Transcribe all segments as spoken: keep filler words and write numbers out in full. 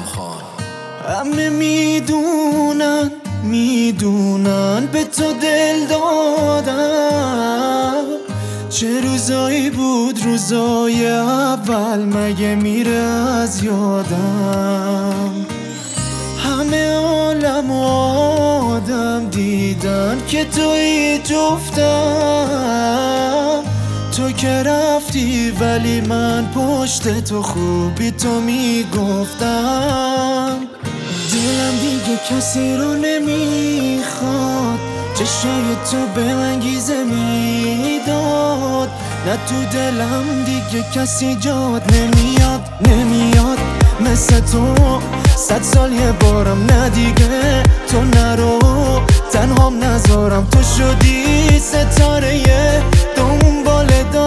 خان. همه میدونن میدونن به تو دل دادم، چه روزایی بود روزای اول مگه میره از یادم. همه عالم و آدم دیدن که توی جفتم، تو که رفتی ولی من پشت تو خوبی تو میگفتم. دلم دیگه کسی رو نمیخواد، چشای تو به من گیزه میداد. نه تو دلم دیگه کسی جاد نمیاد نمیاد مثل تو. صد سال یه بارم نه دیگه تو نرو، تنهام نذارم تو شدی ستاره دنبال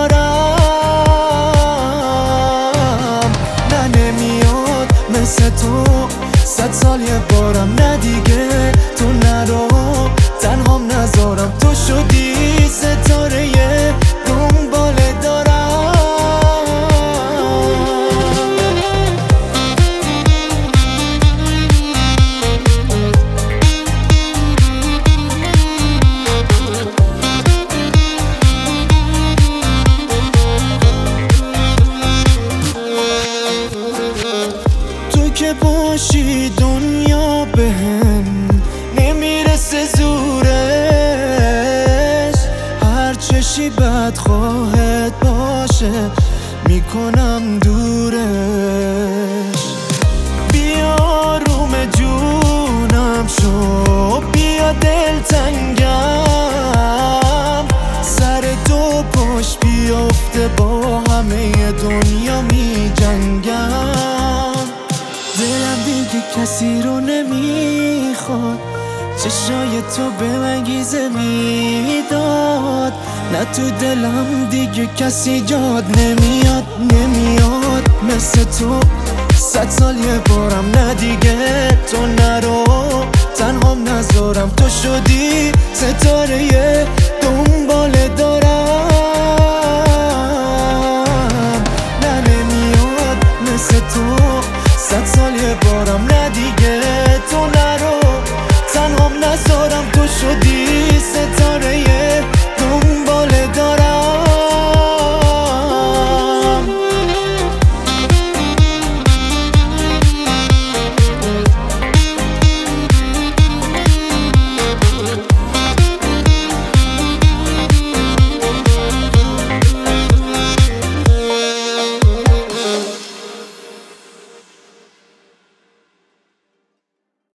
دارم. نه نمیاد مثل تو، صد سال یه بارم نه دیگه تو نرو، تنهام نذارم تو شدی ستاره دنبال دارم. تو که باشی دنیا بهم نمیرسه زورش، هر چشی بدخواهت باشه میکنم دورش. بیا روم جونم شو، بیا دلتنگم، سر دو پاش بیافته با همه دنیا می جنگم. دلم دیگه کسی رو نمیخواد، چشای تو به من گیزه میداد. نه تو دلم دیگه کسی جاد نمیاد نمیاد مثل تو. صد سال یه بارم نه دیگه تو نرو، تنهام نذارم تو شدی ستاره دنبال دارم. نه نمیاد مثل تو، صد سال یه بارم